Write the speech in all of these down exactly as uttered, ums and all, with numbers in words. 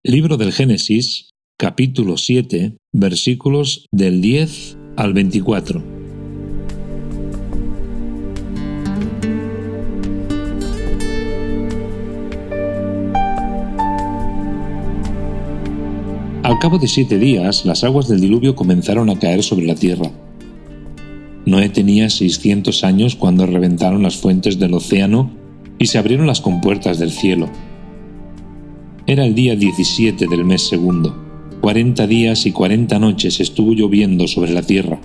Libro del Génesis, capítulo siete, versículos del diez al veinticuatro. Al cabo de siete días, las aguas del diluvio comenzaron a caer sobre la tierra. Noé tenía seiscientos años cuando reventaron las fuentes del océano y se abrieron las compuertas del cielo. Era el día diecisiete del mes segundo. Cuarenta días y cuarenta noches estuvo lloviendo sobre la tierra.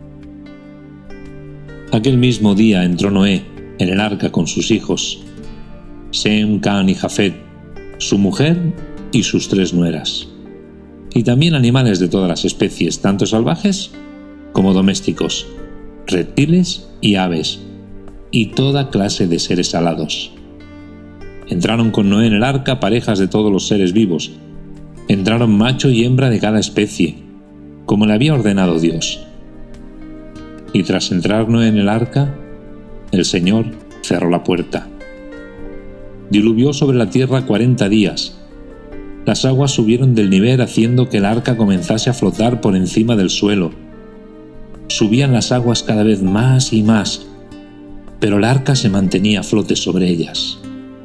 Aquel mismo día entró Noé en el arca con sus hijos, Sem, Cam y Jafet, su mujer y sus tres nueras, y también animales de todas las especies, tanto salvajes como domésticos, reptiles y aves, y toda clase de seres alados. Entraron con Noé en el arca parejas de todos los seres vivos. Entraron macho y hembra de cada especie, como le había ordenado Dios. Y tras entrar Noé en el arca, el Señor cerró la puerta. Diluvió sobre la tierra cuarenta días. Las aguas subieron del nivel haciendo que el arca comenzase a flotar por encima del suelo. Subían las aguas cada vez más y más, pero el arca se mantenía a flote sobre ellas.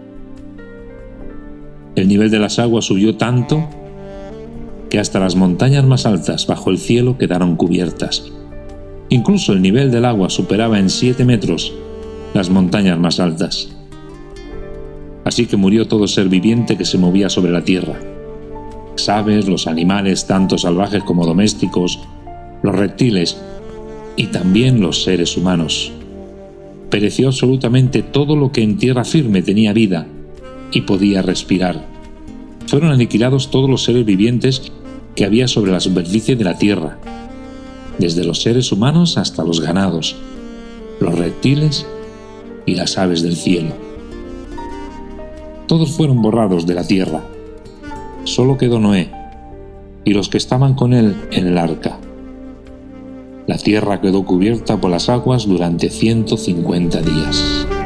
El nivel de las aguas subió tanto que hasta las montañas más altas bajo el cielo quedaron cubiertas. Incluso el nivel del agua superaba en siete metros las montañas más altas. Así que murió todo ser viviente que se movía sobre la tierra. Las aves, los animales, tanto salvajes como domésticos, los reptiles y también los seres humanos. Pereció absolutamente todo lo que en tierra firme tenía vida y podía respirar. Fueron aniquilados todos los seres vivientes que había sobre la superficie de la tierra, desde los seres humanos hasta los ganados, los reptiles y las aves del cielo. Todos fueron borrados de la tierra. Solo quedó Noé y los que estaban con él en el arca. La tierra quedó cubierta por las aguas durante ciento cincuenta días.